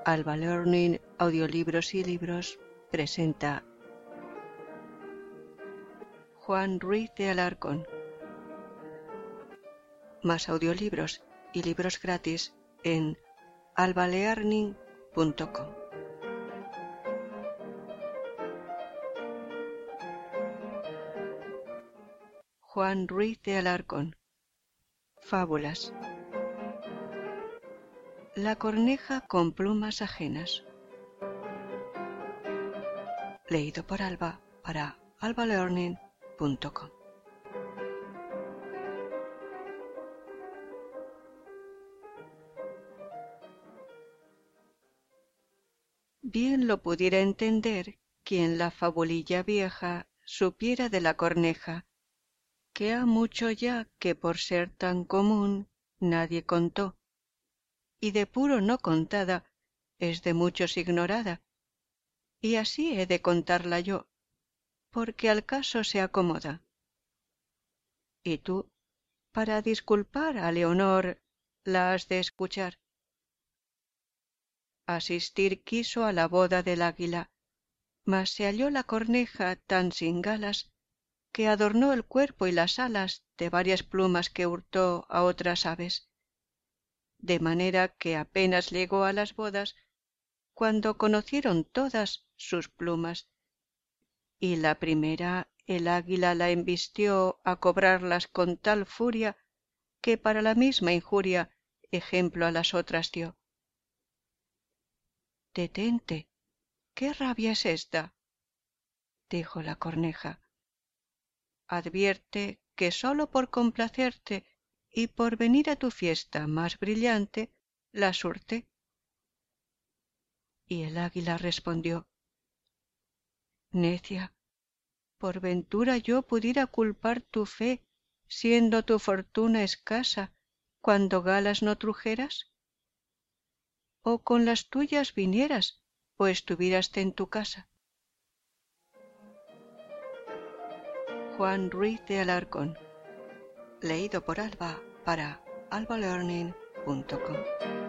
Alba Learning Audiolibros y Libros presenta Juan Ruiz de Alarcón. Más audiolibros y libros gratis en albalearning.com. Juan Ruiz de Alarcón. Fábulas. La corneja con plumas ajenas. Leído por Alba para albalearning.com. Bien lo pudiera entender quien la fabulilla vieja supiera de la corneja, que ha mucho ya que por ser tan común nadie contó, y de puro no contada es de muchos ignorada, y así he de contarla yo, porque al caso se acomoda. Y tú, para disculpar a Leonor, la has de escuchar. Asistir quiso a la boda del águila, mas se halló la corneja tan sin galas, que adornó el cuerpo y las alas de varias plumas que hurtó a otras aves, de manera que apenas llegó a las bodas, cuando conocieron todas sus plumas, y la primera el águila la embistió a cobrarlas con tal furia, que para la misma injuria ejemplo a las otras dio. «Detente, ¿qué rabia es esta?», dijo la corneja. «Advierte que sólo por complacerte y por venir a tu fiesta más brillante las hurté». Y el águila respondió: «Necia, por ventura yo pudiera culpar tu fe, siendo tu fortuna escasa, cuando galas no trujeras? ¿O con las tuyas vinieras, o estuvieraste en tu casa?». Juan Ruiz de Alarcón. Leído por Alba para albalearning.com.